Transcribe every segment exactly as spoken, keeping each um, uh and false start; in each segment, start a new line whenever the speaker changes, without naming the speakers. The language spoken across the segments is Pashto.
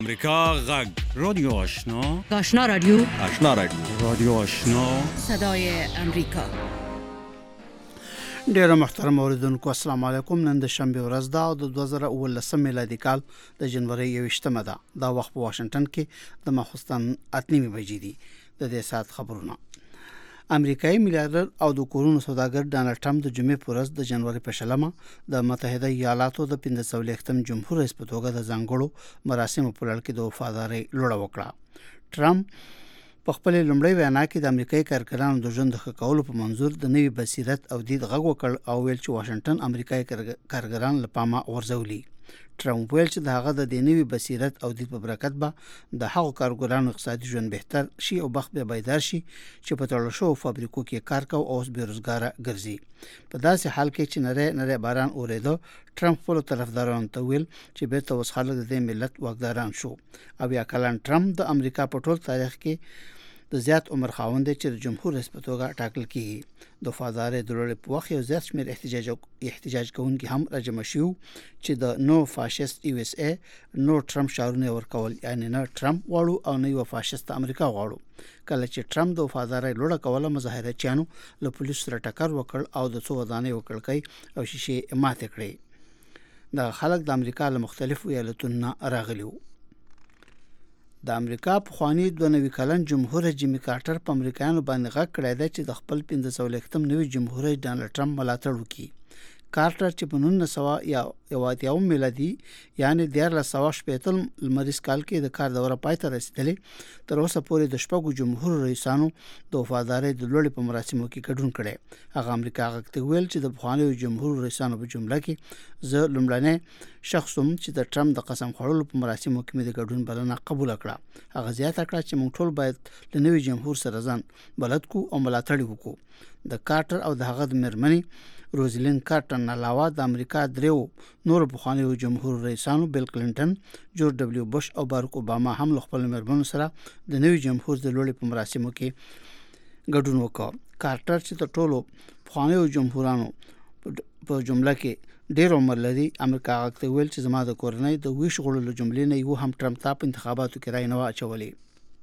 امریکا غږ
رادیو آشنا
آشنا رادیو
آشنا رادیو
رادیو آشنا
صدای امریکا.
ډیره محترم اوریدونکو السلام علیکم. نن د شنبه ورځ ده او د دوه زره اوولس میلادي کال د جنوري یوویشتمه ده. دا وخت په واشنگټن کې د ماخوستن اته نیمې بجې دي. د دې سات خبرونه. امریکایي میلیارډر او د کورونو سوداګر ډانلډ ټرمپ د جمعې په ورځ د جنوري په شلمه د متحده ایالاتو د پنځه سوه لسم جمهور رئیس په توګه د ځانګړو مراسمو په لړ کې د وفادارۍ لوړه وکړه. ټرمپ په خپل لومړی وینا کې د امریکایي کارګرانو د ژوند د ښه کولو په منظور د نوي بصیرت او دید غږ وکړ او ویل چې واشنگټن امریکایي کارګران له پامه غورځولي. ټرمپ ویل چې د هغه د نوي بصیرت او دید په برکت به د هغو کارګرانو اقتصادي ژوند بهتر شي او بخت به بیدار شي چې په تړل شوو فابریکو کې کار کوي او اوس بیروزګاره ګرځي. په داسې حال کې چې نری نری باران اوریدو، ټرمپ خپل طرفدارانو ته ویل چې بیرته اوس خلک د ملت واکداران شو. او یا کلن ټرمپ د امریکا په ټول تاریخ کې د زیات عمر خاوند چې د جمهور رئیس په توګه ټاکل کیږي. د وفادارۍ د لوړې په وخت یو زیات شمېر احتجاج احتجاج کوونکي هم راجمع شو چې د نو فاشست یو اس ای نو ټرمپ شعارونه ورکول، یعنی نه ټرمپ واړو او نه یو فاشست امریکا غواړو. کله چې ټرمپ د وفادارۍ لوړه کوله، مظاهرچیانو له پولیسو سره ټکر وکړ او د څو ودانۍ وکړکۍ او شیشې ماتې کړې. د خلک د امریکا له مختلفو ایالتونو راغلي وو. د امریکا پخوانی دوه نوي کلن جمهور جیمی کارټر په امریکایانو باندې غږ کړی دی چې د خپل پنځه سوه لسم نوي جمهور رئیس ډانلډ ټرمپ ملاتړ وکړي. کارټر چې په نولس سوه یو اتیا میلادي یعنی دیارلس سوه شپېته لمریز کال کې د کار دوره پای ته رسیدلې، تر اوسه پورې د شپږو جمهور رئیسانو د وفادارۍ د لوړې په مراسمو کې ګډون کړي. هغه امریکا غږ ته ویل چې د پخوانیو جمهور رئیسانو په جمله کې زه لومړنی شخص هم چې د ټرمپ د قسم خوړلو په مراسمو کې مې د ګډون بلنه قبول کړه. هغه زیاته کړه چې موږ ټول باید له نوي جمهور سره ځان بلد کو او ملاتړ وکړو. د کارټر او د هغه د مېرمنې روزلین کارټر علاوه د امریکا دریو نور پخوانیو جمهور رئیسانو بیل کلینټن، جورج ډبلیو بش او باراک اوباما هم خپل مېرمنو سره د نوي جمهور د لوړې په مراسمو کې ګډون وکړ. کارټر چې د ټولو پخوانیو جمهورانو په جمله کې ډېر عمر لري، امریکا غږ ته ویل چې زما د کورنۍ د ویش غړو له جملې نه یو هم ټرمپ ته په انتخاباتو کې رای نه واچولې.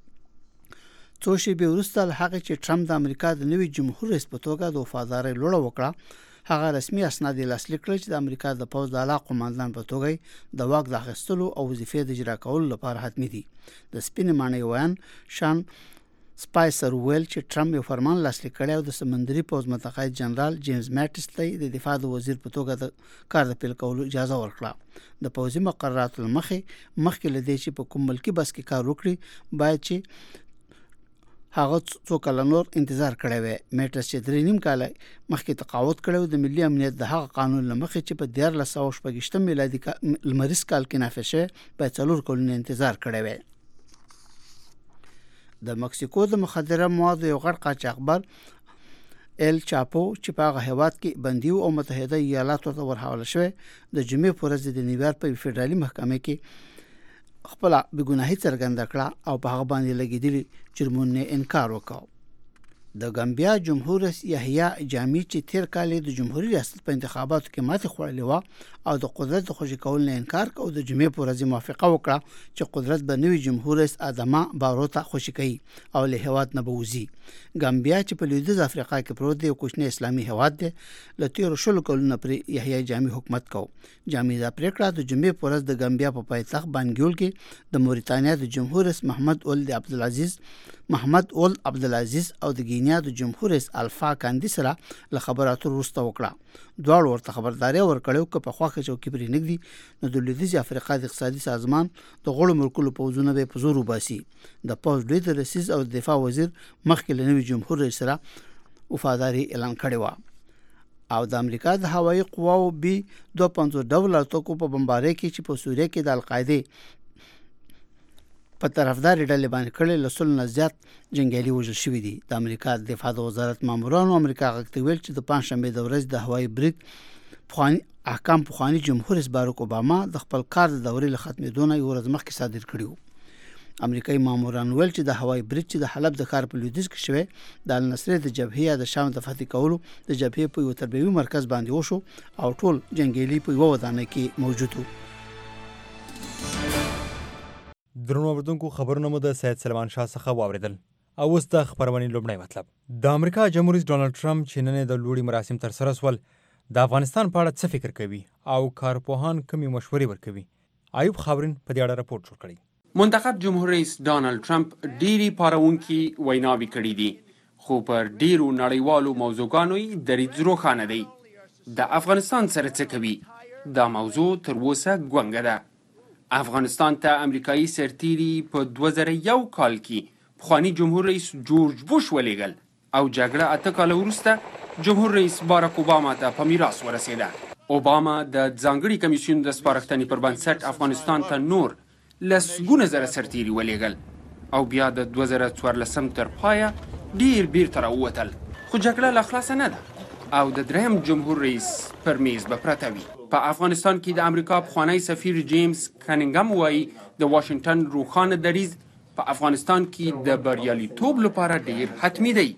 څو شېبې وروسته له هغې چې ټرمپ د امریکا د نوي جمهور رئیس په توګه د وفادارۍ لوړه وکړه، هغه رسمي اسناد یې لاسلیک کړل چې د امریکا د پوځ د اعلی قوماندان په توګه د واک د اخیستلو او وظیفې د اجرا کولو لپاره حتمي دي. د سپینې ماڼۍ ویان شان سپایسر ویل چې ټرمپ یو فرمان لاسلیک کړی او د سمندري پوځ متقاعد جنرال جیمز ماټس ته د دفاع د وزیر په توګه د کار د پیل کولو اجازه ورکړه. د پوځي مقرراتو مخې مخکې لدې چې په کوم ملکی بس کې کار وکړي، باید چې هغه څو کال نور انتظار کړی وي. میټس چې درې نیم کال مخکې تقاعد کړو د ملي امنیت د هغه قانون لمخې چې په دیارلس سوه شپږویشتم میلادي لمریز کال کې نافذ شوی، باید څلور کلونه انتظار کړی وي. د مکسیکو د مخدره موادو یو غټ قاچاقبر ال چاپو چې په هغه هیواد کې بندي او متحده ایالاتو ته ورحواله شوی، د جمعې په ورځ د نیویارک په فدرالي محکمې کې خپل بګناهي څرګنده کړه او په هغه باندې لګیدلي جرمونه انکار وکړ. د ګامبیا جمهور رئیس یحیی جامی چې تیر کال د جمهوریت ریاست په انتخاباتو کې ماتې خوړلې و او د قدرت د خوشي کول نه انکار کوي، د جمعې په ورځ موافقه وکړه چې قدرت به نوي جمهور رئیس ادما بارو ته خوشي کوي او له هیواد نه بوزي. ګامبیا چې په لویدیځ افریقا کې پروت دی، یو کوچنی اسلامي هیواد دی، له تیر شلو کلونو پر یحیی جامی حکومت کو. جامی دا پریکړه د جمعې په ورځ د ګامبیا په پایتخت بانګیول کې د موريتانیا د جمهور رئیس محمد اولد عبدالعزیز محمد اولد عبدالعزیز او د کینیا د جمهور رئیس الفا کاندي سره له خبراتو وروسته وکړه. دواړو ورته خبرداري ورکړو چې په خواخه چوکۍ پرې نګدي نو د لویدیځ افریقا د اقتصادي سازمان د غړو ملکونو پوځونه به په زور وباسي. د پوځ لوی رئیس او د دفاع وزیر مخکې له نوي جمهور رئیس سره وفاداري اعلان کړی و. او د امریکا د هوایي قواو بي دوه پنځوس ډول الوتکو په بمبارۍ کې چې په سوریه کې د القاعده په طرفدار ډلې باندې کړي لسل نه زیات جنگیالي وژل شوي دي. د امریکا د دفاع وزارت مامورانو امریکا غږ ته ویل چې د پنځشنبه د ورځې د هوایي بریک پخوانی احکام پخوانی جمهور رئیس باراک اوباما د خپل کار د دورې له ختمېدو نه یو ورځ مخکې صادر کړی و. امریکایي ماموران ویل چې د هوایي بریج چې د حلب د ښار په لویدیځ کې شوی د النصر د جبهې یا د شام د فتح کولو د جبهې په یو تربیوي مرکز باندې وشو او ټول جنگیالي په یو ودانۍ کې موجود وو.
درنو اوریدونکو خبرونه مو د سید سلمان شاه څخه واوریدل او اوس د خبرونې لومړی مطلب. د امریکا جمهور رئیس ډونالډ ټرمپ چې نن د لوړي مراسم تر سره سول د افغانستان په اړه څه فکر کوي او کارپوهان کومې مشورې ورکوي. ایوب خاورین په دې اړه راپورټ جوړ کړی.
منتخب جمهور رئیس ډونالډ ټرمپ ډيري پارونکي ویناوي کړي دي، خو پر ډیرو نړیوالو موضوعګانو یې دریځ روښانه دی. د افغانستان سره څه کوي؟ دا موضوع تر اوسه ګونګه ده. افغانستان ته امریکایي سرتیري په دوه زره یو کال کې پخوانی جمهور رئیس جورج بوش ولېږل او جګړه اته کاله وروسته جمهور رئیس باراک اوباما ته په میراث ورسېده. اوباما د ځانګړي کمیسیون د سپارښتنې پر بنسټ افغانستان ته نور لسګونه زره سرتیري ولېږل او بیا د دوه زره څوارلسم تر پایه ډیر بیرته راووتل، خو جګړه لا خلاصه نه ده او د دریم جمهور رئیس پر میز به پرته وي. په افغانستان کې د امریکا پخوانی سفیر جیمز کنینګم وایي د واشنگټن روښانه دریځ په افغانستان کې د بریالیتوب لپاره ډیر حتمي دی.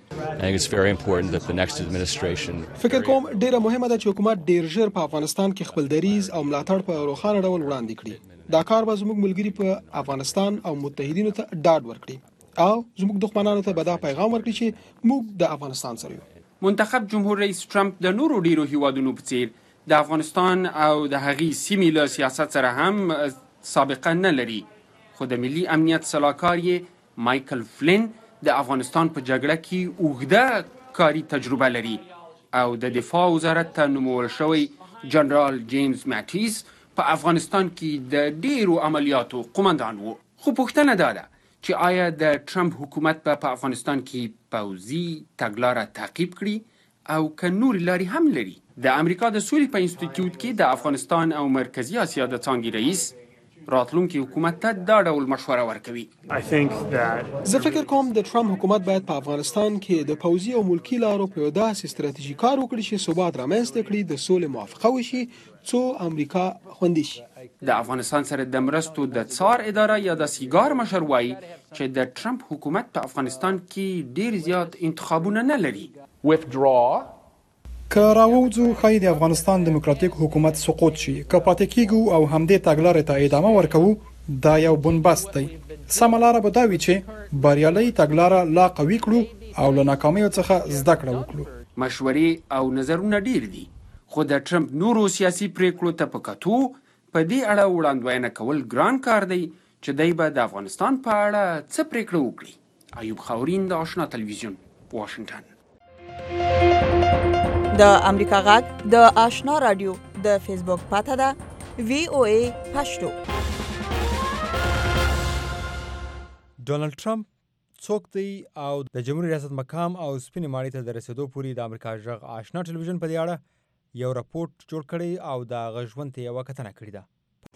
فکر کوم ډیره مهمه ده چې حکومت ډیر ژر په افغانستان کې خپل دریځ او ملاتړ په روښانه ډول وړاندې کړي. دا کار به زموږ ملګري په افغانستان او متحدینو ته ډاډ ورکړي او زموږ دښمنانو ته به دا پیغام ورکړي چې موږ د افغانستان سره یو.
منتخب جمهور رئیس ټرمپ د نورو ډیرو هیوادونو په څیر د افغانستان او د هغې سیمې له سیاست سره هم سابقه نه لري، خو د ملي امنیت سلاکار یې مایکل فلین د افغانستان په جګړه کې اوږده کاري تجربه لري او د دفاع وزارت ته نومول شوی جنرال جیمز ماټیس په افغانستان کې د ډیرو عملیاتو قومندان و. خو پوښتنه دا ده چې آیا د ټرمپ حکومت به په افغانستان کې پوځي تګلاره تعقیب کړي او که نورې لارې هم لري؟ د امریکا د سولې په انسټیټیوټ کې د افغانستان او مرکزی اسیا د څانګې رئیس راتلونکي حکومت ته دا ډول مشوره ورکوي.
زه فکر کوم د ټرمپ حکومت باید په افغانستان کې د پوځي او ملکی لارو په یو داسې ستراتیژي کار وکړي چې ثبات رامنځته کړي، د سولې موافقه وشي څو امریکا خوندي شي.
د افغانستان سره د مرستو د څار اداره یا د سیګار مشر وایي چې د ټرمپ حکومت په افغانستان کې ډیر زیات انتخابونه نه لري.
که راووځو ښایي د افغانستان دیموکراتیک حکومت سقوط شي، که پاتې کیږو او همدې تګلارې ته ادامه ورکوو دا یو بنبست دی. سمه لاره به دا وي چې بریالۍ تګلاره لا قوي کړو او له ناکامیو څخه زده کړه وکړو.
مشورې او نظرونه ډیر دي، خو د ټرمپ نورو سیاسي پریکړو ته په کتو په دې اړه وړاندوینه کول ګران کار دی چې دی به د افغانستان په اړه څه پریکړه وکړي. ایوب خاورین د آشنا تلویزیون، واشنگټن.
د امریکا غږ د آشنا رادیو د فیسبوک پاته ده وی او ای پښتو.
ډونالډ ټرمپ څوک دی او د جمهوریت ریاست مقام او سپینې ماڼۍ ته د رسیدو پورې د امریکا غږ آشنا ټلویزیون په دې اړه یو راپورټ جوړ کړی او د هغه ژوند ته یوه کتنه کړې ده.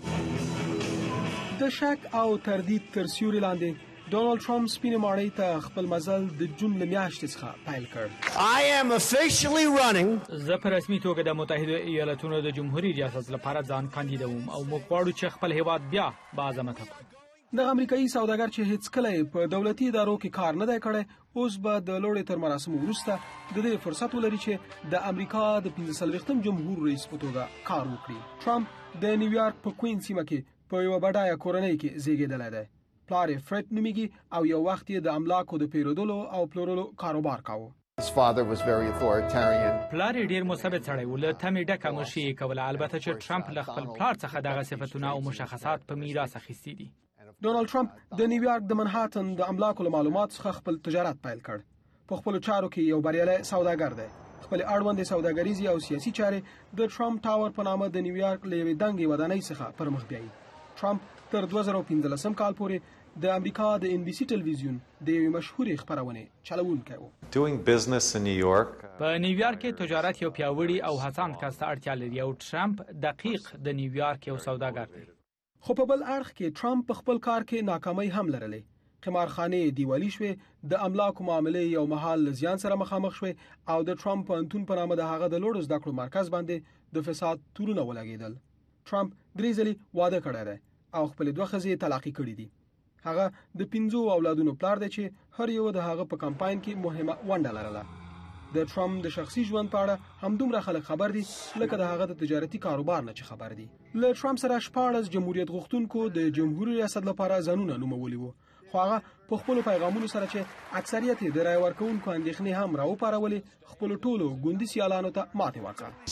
د شک او تردید تر سیوري لاندې ډونالډ ټرمپ سپینې ماڼۍ ته خپل مزل د جون له میاشتې څخه پیل کړ.
I am officially running.
زه په رسمي توګه د متحده ایالاتونو د جمهوریت ریاست لپاره ځان کاندیدوم او موږ غواړو چې خپل هیواد بیا باعظمته کړو.
د امریکایي سوداګر چې هیڅ کله په دولتي ادارو کې کار نه دی کړی، اوس به د لوړې تر مراسمو وروسته د دې فرصت ولري چې د امریکا د پنځه څلوېښتم جمهور رئیس په توګه کار وکړي. ټرمپ د نیویارک په کوین سیمه کې په یوه بډایه کورنۍ کې زیږېدلی دی. پلار یې فرید نومیږي او یو وخت یې د املاکو د پیرودلو او پلورلو کاروبار کاوه.
His father was very authoritarian.
پلار یې ډیر مثبت سړی و، له تمې ډکه مشري یې کوله، البته چې ټرمپ له خپل پلار څخه دغه صفتونه او مشخصات په میراث اخیستي دي.
ډونالډ ټرمپ د نیویارک د منهاتن د املاکو له معلوماتو څخه خپل تجارت پیل کړ. په خپلو چارو کې یو بریالی سوداګر دی. خپل اړوندې سوداګریزې او سیاسي چارې د ټرمپ ټاور په نامه د نیویارک له یوې دنګې ودانۍ څخه پر مخ بیایي. ټرمپ تر دوه زره پنځلسم کال پورې د امریکا د ان بي سي ټلویزیون د یوې مشهورې خپرونې چلوونکی و.
Doing business in New York.
په نیویارک کې تجارت یو پیاوړي او هڅاند کس ته اړتیا لري او ټرمپ دقیق د نیویارک یو سوداګر دی.
خو په بل اړخ کې ټرمپ په خپل کار کې ناکامۍ هم لرلې. قمارخانې دیوالي شوې، د املاکو معاملې یو مهال له زیان سره مخامخ شوې او د ټرمپ پوهنتون په نامه د هغه د لوړو زده کړو مرکز باندې د فساد تورونه ولګېدل. ټرمپ درې ځلې واده کړی دی او خپلې دوه ښځې طلاقي کړي دي. هغه د پنځو اولادونو پلار دی چې هر یو د هغه په کمپاین کې مهمه ونډه لرله. د ټرمپ د شخصي ژوند په اړه همدومره خلک خبر دي لکه د هغه د تجارتي کاروبار نه چې خبر دي. له ټرمپ سره شپاړس جمهوریت غوښتونکو د جمهوریت ریاست لپاره ځانونه نومولي وو، خو هغه په خپلو پیغامونو سره چې اکثریت یې د رای ورکوونکو اندېښنې هم راوپارولې، خپلو ټولو ګوندي سیالانو ته ماتې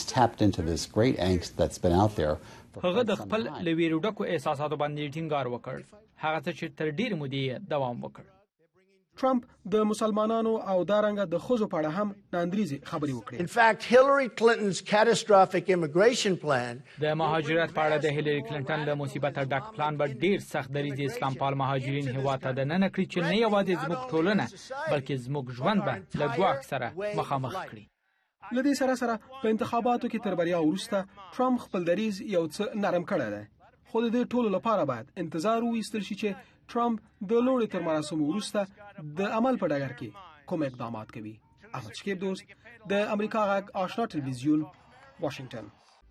ورکړه. هغه د خپل له ویرو ډکو احساساتو باندې ټینګار وکړ، هغه څه چې تر ډېرې مودې دوام وکړ.
ټرمپ د مسلمانانو او دارنګه د ښځو په اړه هم ناندریزي خبرې وکړې.
In fact, Hillary Clinton's catastrophic immigration plan
د مهاجرت په اړه د هیلری کلینټن له مصیبت ډک پلان به ډیر سخت دریځ اسلام پال مهاجرین هیواد ته د نن کړی چې نه یوازې زموږ ټولنه بلکې زموږ ژوند به له ګواښ سره مخامخ کړي.
لدې سره سره په انتخاباتو کې تر بریا وروسته ټرمپ خپل دریځ یو څه نرم کړی دی، خو د دې ټولو لپاره باید انتظار وایستل شي چې ټرمپ د لوړې تر مراسمو وروسته د عمل په ډګر کې کوم اقدامات کوي. احمد شکیب دوست، د امریکا غږ آشنا ټلویزیون، واشنگټن.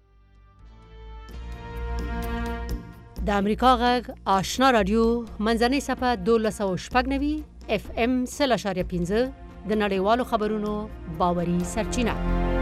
د امریکا غږ آشنا رادیو منځنۍ صفحه دولس سوه شپږ نوي اف ام سل اشاریه پنځه د نړیوالو خبرونو باوري سرچینه.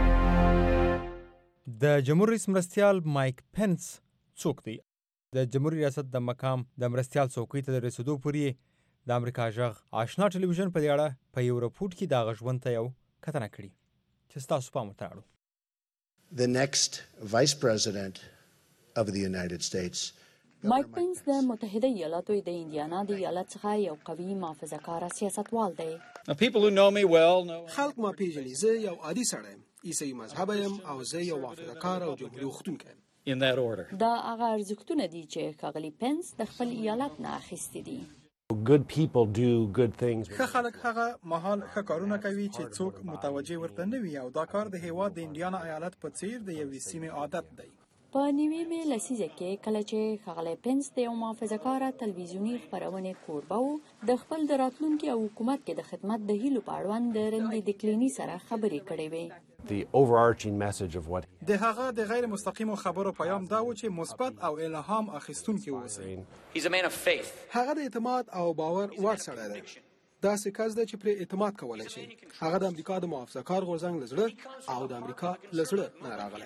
د جمهور رئیس مرستیال مایک پنس څوک دی؟ د جمهوریت ریاست د مقام د مرستیال څوکۍ ته د رسیدو پورې د امریکا غږ آشنا ټلویزیون په دې اړه په یو رپورټ کې د هغه ژوند ته یو کتنه کړې چې ستاسو پام ورته اړوو.
The next vice president of the United States.
مایک پنس د متحده ایالاتو د انډیانا د ایالت څخه یو قوي محافظه‌کار سیاستوال دی.
People who know me well know.
خلک ما پیژني، زه یو عادي سړی یم، عیسوي مذهب یم او زه یو محافظه‌کار او جمهوریت غوښتونکی یم.
In that order.
دا هغه ارزښتونه دي چې ښاغلي پنس د خپل ایالت نه اخیستي دي.
Good people do good things.
ښه خلک هغه مهال ښه کارونه کوي چې څوک متوجه ورته نه وي، او دا کار د هیواد د انډیانا ایالت په څیر د یوې سیمې عادت دی.
په نیویمه لسیزه کې کله چې ښاغلی پنس د یو محافظه‌کاره تلویزیوني خپرونې کوربه و، د خپل د راتلونکي او حکومت کې د خدمت د هیلو په اړوند د رندي دکلیني سره خبرې کړې وې.
The overarching message of what
د هغه د غیر مستقیمو خبرو پیام دا و چې مثبت او الهام اخیستونکي اوسئ.
He's a man of faith.
هغه د اعتماد او باور وړ سړی دی. دا څه کس دی چې پر اعتماد کولای شي. هغه د امریکا د محافظه‌کار غورځنګ لزړه او د امریکا لزړه نه راغلی.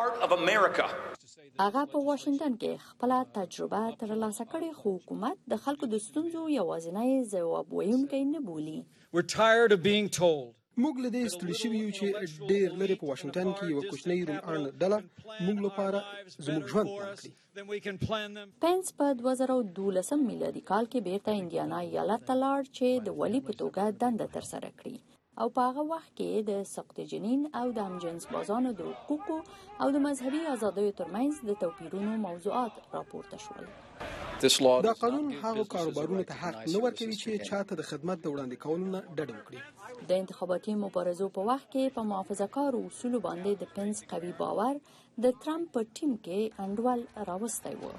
هغه په واشنگټن کې خپل تجربه ترلاسه کړې، خو حکومت د خلکو د ستونزو یوازینی ځواب ویونکی نه بولي.
We're tired of being told.
موږ له دې ستړي شوي یو چې ډېر لرې په واشنگټن کې یوه کوچنۍ روم اړنه ډله موږ لپاره زموږ ژوند پلان کړي.
پنس په دوه زره دولسم میلادي کال کې بیرته انډیانا ایالت ته لاړ چې د والي په توګه دنده ترسره کړي، او په هغه وخت کې د سقط جنین او د همجنس بازانو د حقوقو او د مذهبي ازادیو ترمنځ د توپیرونو موضوعات راپورته شول.
دا قانون هغه کاروبارونو ته حق نه ورکوي چې چاته د خدمت د وړاندې کولو نه ډډه وکړي.
د انتخاباتي مبارزو په وخت کې په محافظه‌کارو اصولو باندې د پنس قوي باور د ټرمپ په ټیم کې انډول راوستی و.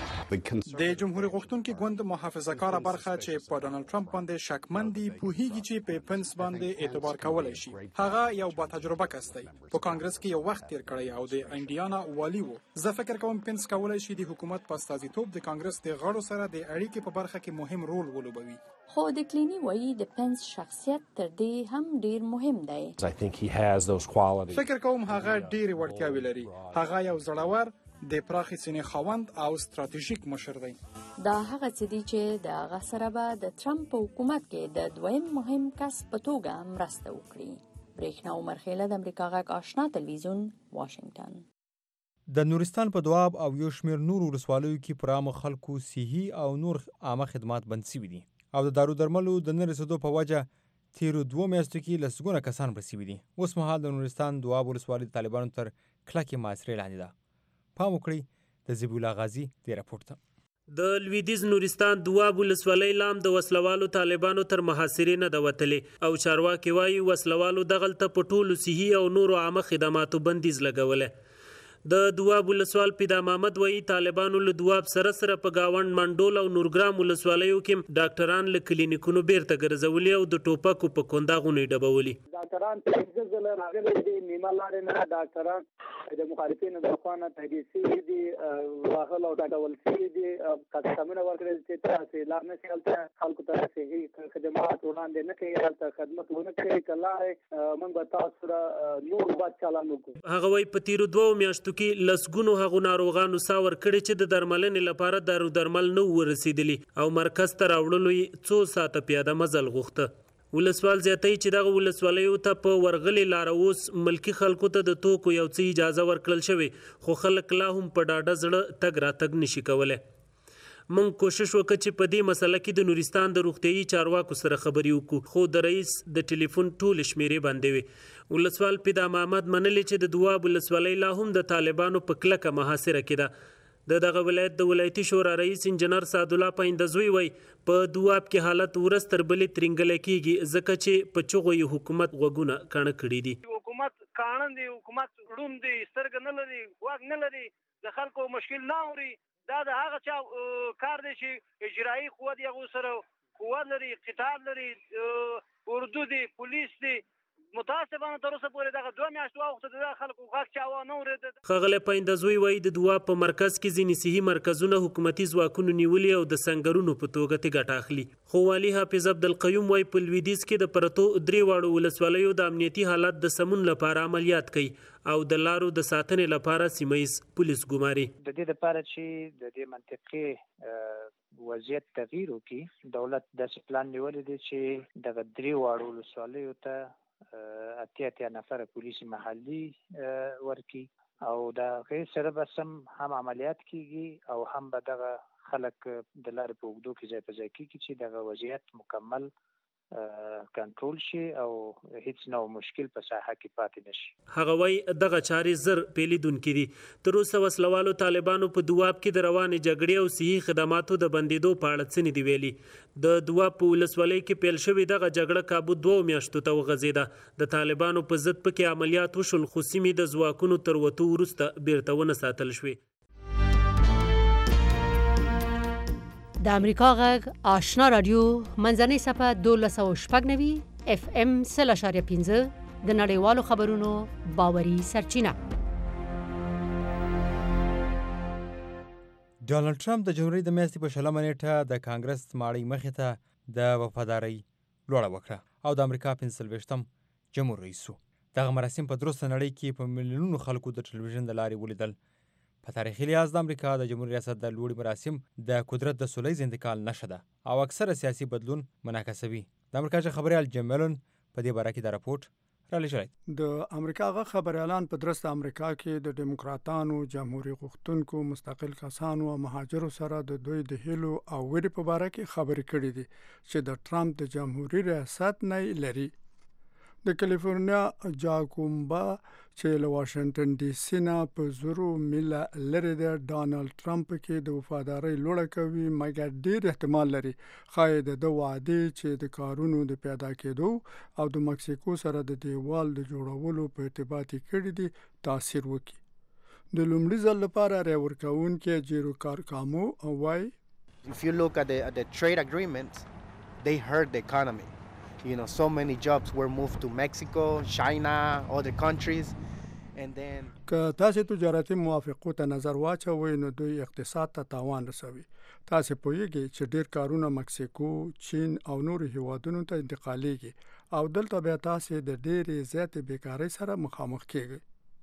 د جمهوریت غوښتونکي ګوند محافظه‌کاره برخه چې په ډانلډ ټرمپ باندې شکمن دي پوهیږي چې په پنس باندې اعتبار کولای شي. هغه یو با تجربه کس دی، په کانګرس کې یو وخت تیر کړی او د انډیانا والی و. زه فکر کوم پنس کولای شي د حکومت په استازیتوب د کانګرس د غړو سره د اړیکې په برخه کې مهم رول ولوبوي.
خو د کلینی وایي د پنس شخصیت تر دې هم ډیر مهم دی.
I think he has those qualities.
فکر کوم هغه ډېرې وړتیاوې لري. هغه یو زړور، د پراخې سینې خاوند او ستراتیژیک مشر دی.
دا هغه څه دي چې د هغه سره به د ټرمپ په حکومت کې د دویم مهم کس په توګه مرسته وکړي. برېښنا عمر خیله، د امریکا غږ آشنا ټلویزیون، واشنگټن.
د نورستان په دواب او یو شمېر نور ولسوالیو کې پر عامو خلکو صحي او نور عامه خدمات بند شوي دي، او د دارو درملو د نه رسېدو په وجه تیرو دوو میاشتو کې لسګونه کسان مړه شوي دي. اوس مهال د نورستان دواب ولسوالي د طالبانو تر کلکې محاصرې لاندې ده. پام وکړئ د ذبیح الله غازي دې راپورټ ته.
د لویدیځ نورستان دواب ولسوالۍ لام د وسلوالو طالبانو تر محاصرې نه ده وتلې، او چارواکي وایي وسلوالو دغلته په ټولو صحي او نورو عامه خدماتو بندیز لګولی. د دواب ولسوال پیدا محمد وایي طالبانو له دواب سره سره په گاوند منډول او نورګرام ولسوالیو کې ډاکټران له کلینیکونو بیرته ګرځولي او د ټوپکو په کنداغونې ډبولي.
ډاکټران پنځه ځله راغلي دي، نیمه لارې نه ډاکټران د مخالفینو د خوا نه تهدید شوي دي، واخل او ډاډول شوي دي، قسمونه ورکړل چې تاسې لار نه شي هلته خلکو ته صحي خدمات وړاندې نه کوي، هلته خدمت ونه کوي، که لاړې موږ به تاسو سره نور بد چلند وکړو.
هغه وایي په تیرو دوو میاشتو کې لسګونو هغو ناروغانو ساه ورکړې چې د درملنې لپاره دارو درمل نه ورسېدلي او مرکز ته راوړلو یې څو ساعته پیاده مزل غوښته. ولسوال زیاتوي چې دغه ولسوالیو ته په ورغلې لاره اوس ملکي خلکو ته د توکو یو څه اجازه ورکړل شوې، خو خلک لا هم په ډاډه زړه تګ راتګ نشي کولی. موږ کوشش وکړ چې په دې مسله کې د نورستان د روغتیايي چارواکو سره خبرې وکړو، خو د رئیس د ټلیفون ټولې شمیرې بندې وې. ولسوال پیدا محمد منلې چې د دواب ولسوالۍ لا هم د طالبانو په کلکه محاصره کې ده. د دغه ولایت د ولایتي شورا رئیس انجنیر سعدالله پایندزوی وایي په دواب کې حالت ورځ تر بلې ترینګلی کېږي، ځکه چې په چغو یې حکومت غوږونه کاڼه کړي دي.
حکومت کاڼه دی، حکومت ړوند دی، سترګې نه لري، غوږ نه لري، د خلکو مشکل نه اوري. دا د هغه چا کار دی چې اجرایي قوت یې هغو سره قوت لري، قتال لري، اردو دی، پولیس دی. متاسفانه تر اوسه پورې دغه دوه میاشتې واوښته د خلکو غږ چا ونه اورېده.
ښاغلی پایندزوی وایي د دواب په مرکز کې ځینې صحي مرکزونه حکومتي ځواکونو نیولي او د سنګرونو په توګه ترې ګټه اخلي. خو والي حافظ عبدالقیوم وایي په لویدیځ کې د پرتو درې واړو ولسوالیو د امنیتي حالت د سمون لپاره عملیات کوي او د لارو د ساتنې لپاره سیمه ییز پولیس ګماري.
د دې لپاره چې د دې منطقې وضعیت تغییر وکړي، دولت داسې پلان نیولی دی چې دغه درې واړو ولسوالیو ته اتیا اتیا نفر پولیس محلي ورکی او د هغې سره به سم هم عملیات کیږي او هم به دغه خلک د لارې په اوږدو کې ځای په ځای کیږي چې دغه وضعیت مکمل کنټرول شي او هیڅ نوع مشکل په ساحه کې پاتې نشي.
هغه وایي دغه چارې زر پیلیدونکي دي. تر اوسه وسلوالو طالبانو په دواب کې د روانې جګړې او صحي خدماتو د بندېدو په اړه څه نه دي ویلي. د دواب په ولسوالۍ کې پیل شوې دغه جګړه کابو دوو میاشتو ته وغځېده. د طالبانو په ضد پکې عملیات وشول، خو سیمې د ځواکونو تر وتو وروسته بیرته ونه ساتل شوې.
د امریکا غږ آشنا رادیو منځنۍ صفحه دولس سوه شپږ نوي اف ام سل اشاریه پنځه د نړیوالو خبرونو باوري سرچینه.
ډانلډ ټرمپ د جنوري د میاشتې په شلمه نیټه د کانګرس ماړۍ مخې ته د وفادارۍ لوړه وکړه او د امریکا پنځه څلوېښتم جمهور رئیس شو. دغه مراسم په درسته نړۍ کې په میلیونونو خلکو د ټلویزیون د لارې ولیدل. په تاریخي لحاظ د امریکا د جمهوریت ریاست د لوړې مراسم د قدرت د سولیز انتقال نښه ده او اکثره سیاسي بدلون منعکسوي. د امریکا خبریال جیم میلن په دې باره کې د راپورټ را لېږلی.
د امریکا غ خبریالان په درسته امریکا کې د دیموکراتانو، جمهوریت غوښتونکو، مستقل کسانو او مهاجرو سره د دوی د هیلو او ویرې په باره کې خبرې کړې دي چې د ټرمپ د جمهوریت ریاست نه لري. د کالیفورنیا جاکومبا چې له واشنگټن ډي سي نه په زرو میله لرې دی، ډانلډ ټرمپ کې د وفادارۍ لوړه کوي، مګر ډېر احتمال لري ښایي د ده وعدې چې د کارونو د پیدا کېدو او د مکسیکو سره د دیوال د جوړولو په ارتباط کړي دي تاثیر وکړي. د لومړي ځل لپاره رای ورکوونکي جیرو کارکامو وایي
If you look at the, at the trade agreements, they hurt the economy. You know, so many jobs were moved to Mexico, China, other countries, and then
که تاسو تجارتي موافقو ته نظر واچوئ نو دوی اقتصاد ته تاوان رسوي. تاسو پوهیږئ چې ډیر کارونه مکسیکو، چین او نورو هیوادونو ته انتقالیږي او دلته بیا تاسو د ډیرې زیاتې بیکارۍ سره مخامخ کیږئ.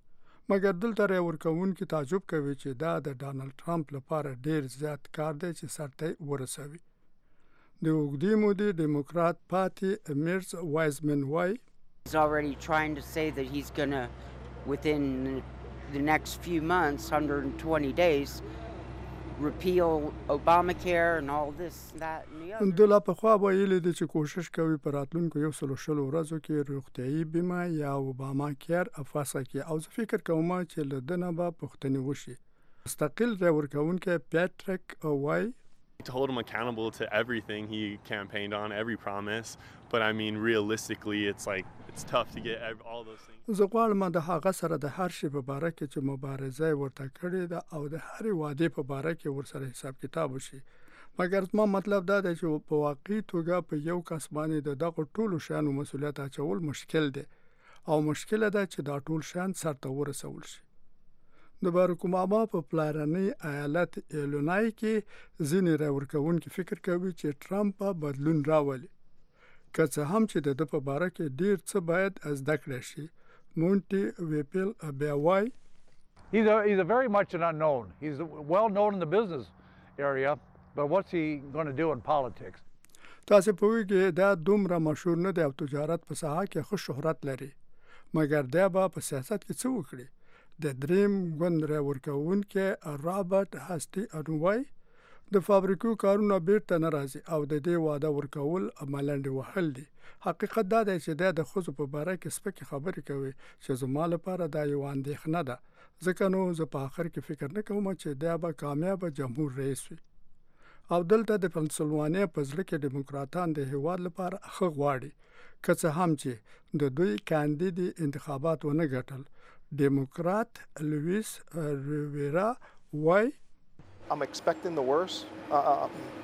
مګر دلته رای ورکوونکي تعجب کوي چې دا د ډانلډ ټرمپ لپاره ډیر زیات کار دی چې سر ته ورسوي. د اوږدې مودې دیموکرات پاتې میرز وایزمن وایي
He's already trying to say that he's going to, within the next few months, one hundred twenty days, repeal Obamacare and all this, that, and the other.
د لا پخوا ویلي دي چې کوشش کوي په راتلونکو یو سلو شلو ورځو کې روغتیايي بیمه یا اوباما کیر افاسه کړي او زه فکر کوم چې له ده نه به پوښتنې وشي. مستقل رای ورکوونکی پیټریک وایي
He told him accountable to everything he campaigned on, every promise. But I mean, realistically, it's like, it's tough to get every, all those things.
زه غواړم د هغه سره د هر شي په باره کې چې مبارزه ورته کړې ده او د هرې وعدې په باره کې ورسره حساب کتاب وشي.
مګر زما مطلب دا دی چې په واقعي توګه په یو کس باندې د دغه ټولو شیانو مسؤلیت اچول مشکل دی او مشکل ده چې دا ټول شیان سرته ورسول شي. د باراک اوباما په پلارنی ایالت ایلونای کې ځینې راورکوونکي فکر کوي چې ټرمپ به بدلون راولي. که څه هم چې د ده په باره کې ډېر څه باید زده کړی شي. مونټي ویپل بیا وایي
He's a, he's a very much an unknown. He's well known in the business area, but what's he going to do in politics?
تاسو په وګورئ دا دومره مشهور نه دی او تجارت په ساحه کې ښه شهرت لري. مګر دا به په سیاست کې څه وکړي؟ د دریم ګوند راورکوونکي رابرټ هاسټي انوای د فابریکو کارونه بیرته نه راځي او د دې واده ورکول عملاً وهل دي. حقیقت دا دی چې دا د ښځو په باره کې سپکې خبرې کوي چې زما لپاره دا یو اندېښنه ده. ځکه نو زه په آخر کې فکر نه کوم چې دا به کامیاب جمهور رئیس وي. او دلته د پنسلوانیا په زړه کې ډیموکراتان د هیواد لپاره ښه غواړي. که څه هم چې د دوی کاندید انتخابات ونه ګټل. ډیموکرات لویس ریویرا وای
I'm expecting the worst uh,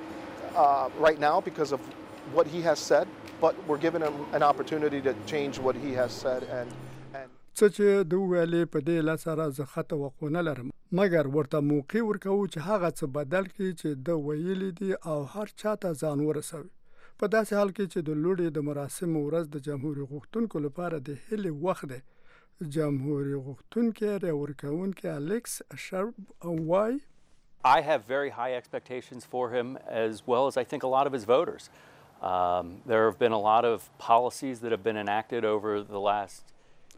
uh, right now because of what he has said, but we're giving him an opportunity to change what he has said and
څه چې د ویلې په دې لاسره زه خطه وقونه لرم مګر ورته موقع ورکوو چې هغه څه بدل کړي چې د ویلې دي او هر چاته ځان ورسوي. په داسې حال کې چې د لوړې د مراسمو ورځ د جمهوریت غوښتونکو لپاره د هلې وخت دی. جمهوریت غوښتونکي راورکوونکي الیکس شرب وای
I have very high expectations for him as well as I think a lot of his voters. Um, there have been a lot of policies that have been enacted over the last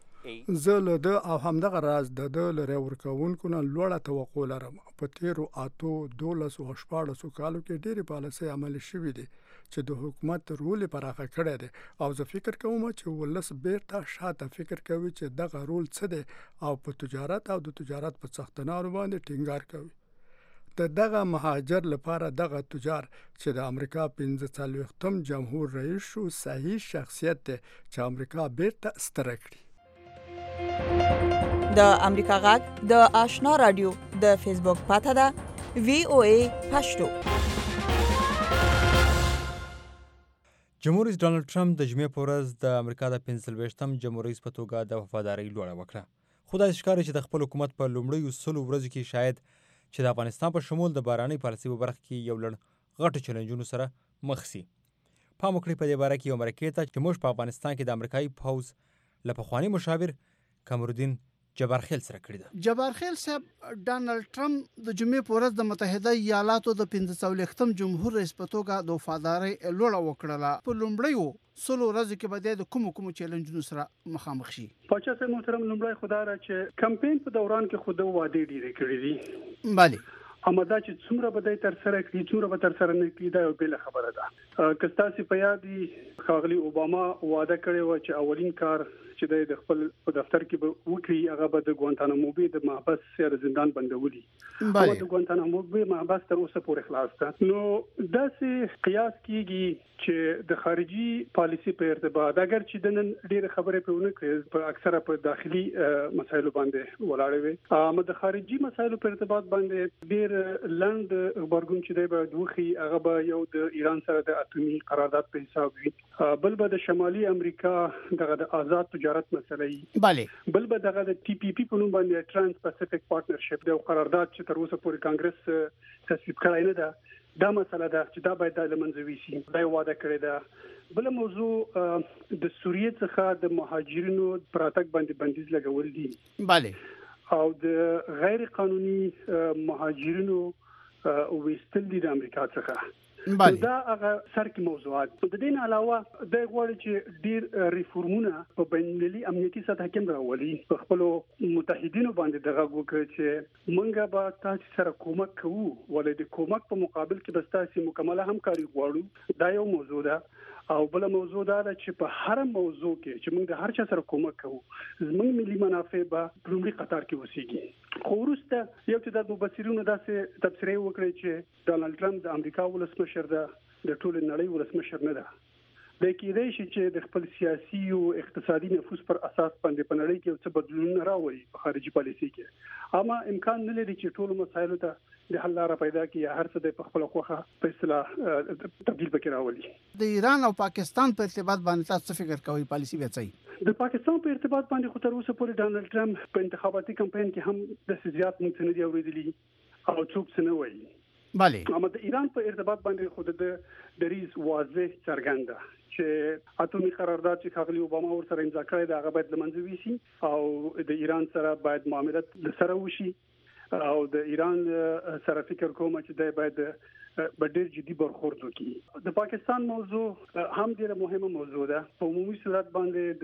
زه له ده او همدغه راز د ده له راورکوونکو نه لوړه توقع لرم. په تیرو اتو دولسو او شپاړسو کالو کې ډېرې پالیسۍ عملي شوي دي چې د حکومت رول یې پراخه کړی دی او زه فکر کوم چې ولس بیرته شاته فکر کوي چې دغه رول څه دی او په تجارت او د تجارت په څښتنانو باندې ټینګار کوي. د دغه مهاجر لپاره دغه تجار چې د امریکا پنځه څلوېښتم جمهور رئیس شو صحیح شخصیت دی چې امریکا بیرته ستره کړي.
د امریکا غږ د آشنا رادیو د فیسبوک پاته ده وی او ای پښتو.
جمهور رئیس ډانلډ ټرمپ د جمعې په ورځ د امریکا د پنځه څلوېښتم جمهور رئیس په توګه د وفادارۍ لوړه وکړه. خو داسې ښکاري چې د خپل حکومت په لومړیو سلو ورځو کې شاید چې د افغانستان په شمول د بهرنۍ پالیسۍ په برخه کې یو لړ غټو چیلنجونو سره مخ سي. پام وکړئ په دې باره کې یو مرکې ته چې موږ په افغانستان کې د امریکایي پوځ له پخواني مشاور کمرالدین جبارخیل سره کړې ده.
جبارخیل صاحب ډانلډ ټرمپ د جمعې په ورځ د متحده ایالاتو د پنځه څلوېښتم جمهور رئیس په توګه د وفادارۍ لوړه وکړله. په لومړیو سلو ورځو کې به د کومو کومو چیلنجونو سره مخامخ شي؟
پاچا صاحب محترم، لومړی خو دا ده چې کمپین په دوران کې خو د وعدې ډېرې کړې دي.
بله
اما دا چې څومره به دی تر سره کړي څومره به تر سره نه کړي دا یو بېله خبره ده. که ستاسې په یاد وي ښاغلي اوباما وعده کړې وه چې اولین کار چې دی د خپل په دفتر کې به وکړي هغه به د ګوانتانامو بې د محبس یا د زندان بندولي. اما د ګوانتانامو بې محبس تر اوسه پورې خلاص ده. نو داسې قیاس کېږي چې د خارجي پالیسي په ارتباط اگر چې د نن ډېرې خبرې پرې ونه کړې په اکثره په داخلي مسایلو باندې ولاړې وي، اما د خارجي مسایلو په ارتباط باندې ډېر لنډ غبرګون چې دی به وخی هغه به یو د ایران سره د اټومي قرارداد په حساب وي، بل به د شمالي امریکا دغه د آزاد تجارت مسله وي،
بله
بل به دغه د ټي پی پی په نوم باندې ترانس پاسفیک پارټنرشپ د قرارداد چې تر اوسه پورې کانګرس تصویب کړی نه ده. دا مسله ده چې دا باید د لمنځه ویسي. دا وعده کړې ده. بل موضوع د سوریې څخه د مهاجرینو پراتګ باندې بندیز لګول دي،
بله،
او د غیر قانوني مهاجرینو ویستل دي د امریکا څخه. دا هغه سر کې موضوعات. د دې نه علاوه د غوړ چې ډیر ریفورمونه په بین‌المللي امنیتي سطح کې راولي، په خپل متحدینو باندې دغه وکړي چې مونږ به تاسو سره کومک کوو، ولې د کومک په مقابل کې به تاسو مکمله همکاري غواړو. دا یو موضوع ده. او بل موضوع دا ده چې په هر موضوع کې چې موږ د هر چا سره کومک کوو زموږ ملي منافع به په لومړي قطار کې وسیږي. خو وروسته یو چې د مبصرینو داسې تبصرې وکړي چې ډانلډ ټرمپ د امریکا ولسمشر ده، د ټول نړۍ ولسمشر نه ده. د کېدای شي چې د خپل سیاسي او اقتصادي نفوذ پر اساس باندې په نړۍ کې څه بدلون راوړي په خارجي پالیسي کې، اما امکان نه لري چې ټول مسایلو ته د حل لاره پیدا کړي یا هر څه د خپل خوخه په اصطلاح تبدیل پکې راولي.
د ایران او پاکستان په ارتباط باندې تاسو فکر کوئ پالیسي به څه؟
د پاکستان په ارتباط باندې خو تر اوسه پورې ډانلډ ټرمپ په انتخاباتي کمپاین کې هم د زیات موږ نه دی اوریدلی او څوک څه نه وایي.
بله
اما د ایران په ارتباط باندې خود د دریز واضح څرګنده چې اتومي قرارداد چې ښاغلي اوباما ورسره امضا کړی دی هغه باید له منځه ویسي او د ایران سره باید معاملات سره وشي او د ایران سره فکر کوم چې دی باید په ډېر جدي برخورد وکړي. د پاکستان موضوع هم ډېره مهمه موضوع ده. په عمومي صورت باندې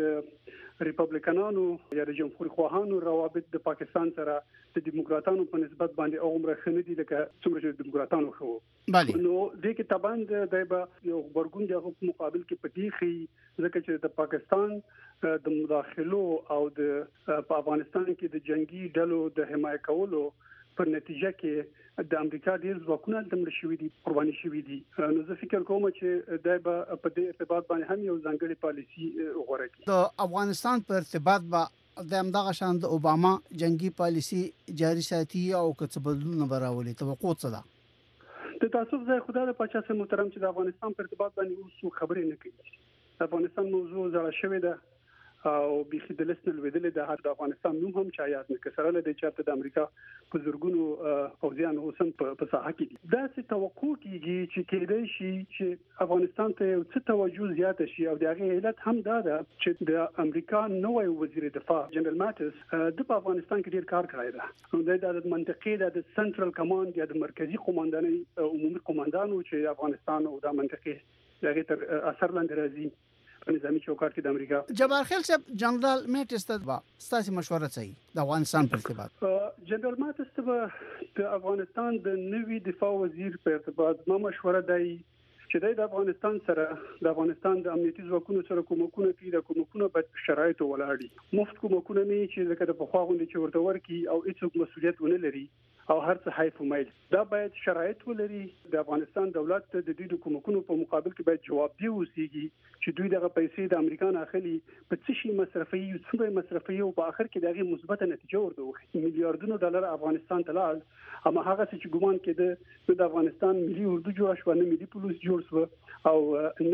د ریپبلیکنانو یا د جمهوریت خواهانو روابط د پاکستان سره د دیموکراتانو په نسبت باندې عمره خنه دي لکه څومره چې دیموکراتانو خو.
بله
نو د کې تبان د به یو خبرګون د مقابل کې پدېخي ځکه چې د پاکستان د مداخلو او د په افغانستان کې د جنگي ډلو د حمایت کولو په نتیجه کې د امریکا ډیر ځواکونه د مړ شوې دي قرباني شوې دي. نو زه فکر کوم چې دای به په دې ارتباط باندې هم یو ځانګړی پالیسي غوړه کړي.
د افغانستان په ارتباط به د همدغه شان د اوباما جنگي پالیسي جاری ساتي او که بدلون براولي توقع څه ده؟
د تاسو ځای خدای د پاچا سره محترم چې د افغانستان په ارتباط باندې اوس خبرې نه کوي. افغانستان موضوع زړه شوې ده او بيخي د لسنل ودل د هر د افغانستان نوم هم چایات نه کسره له د چارت د امریکا په زورګونو فوجیان اوسم په ساحه کې دي. دا څه توقع کیږي چې کېدای شي چې افغانستان ته څه توجه زیات شي او د هغه علت هم دا ده چې د امریکا نوې وزیر دفاع جنرال ماتس د افغانستان کې ډیر کار کړی دی. نو د منطقې د سنټرل کمانډ یا د مرکزی قوماندانۍ عمومي قوماندانو چې افغانستان او د منطقې دغه تر اثر لاندې راځي نظامی چوکاټ کې د امریکا.
جبار خیل صاحب جنرال ماتس ته ستاسو مشوره صحیح د افغانستان په ارتباط؟
جنرال ماتس ته د افغانستان د نوي دفاع وزیر په ارتباط ما مشوره دی چې د افغانستان سره د افغانستان د امنیتي ځواکونو سره کومکونه کوي. د کومکونه په شرایطو ولاړ مفت کومکونه نه چې لکه د پخوا غونډې چې ورته ورکی او هیڅ مسولیت ونه لري او هر څه حیف ومایل. دا باید شرایط ولري. د افغانستان دولت د دې د کومکونو په مقابل کې باید جواب دی اوسېږي چې دوی دغه پیسې د امریکا نه اخلي په څه شي مصرفي او څومره مصرفي او په اخر کې دغه مثبت نتیجه ورته وخت میلیارډونو ډالر افغانستان ته لاړ. اما هغه چې ګومان کېده د افغانستان ملي اردو جوړ شو نه ملي پولیس جوړ شو او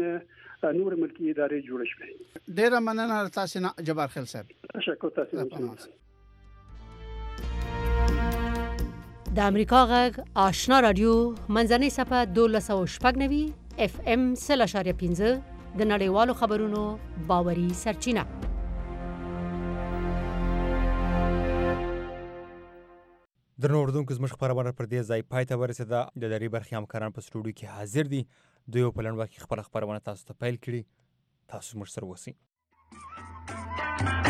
نه نور ملکی ادارې جوړ شوې.
ډیره مننه تاسو نه جبار خیل صاحب.
تشکر تاسو.
د امریکا غږ آشنا رادیو منځنۍ صفحه دولس او شپږ نوي اف ام سل اشاریه پنځه د نړیوالو خبرونو باوري سرچینه.
درنو اردوونکو زموږ خبرونه پر دې ځای پای ته ورسېده. د درې برخې همکاران په سټوډیو کې حاضر دي. دوی په لنډ وخت کې خپله خبرونه تاسو ته پیل کړي. تاسو موږ سره اوسئ.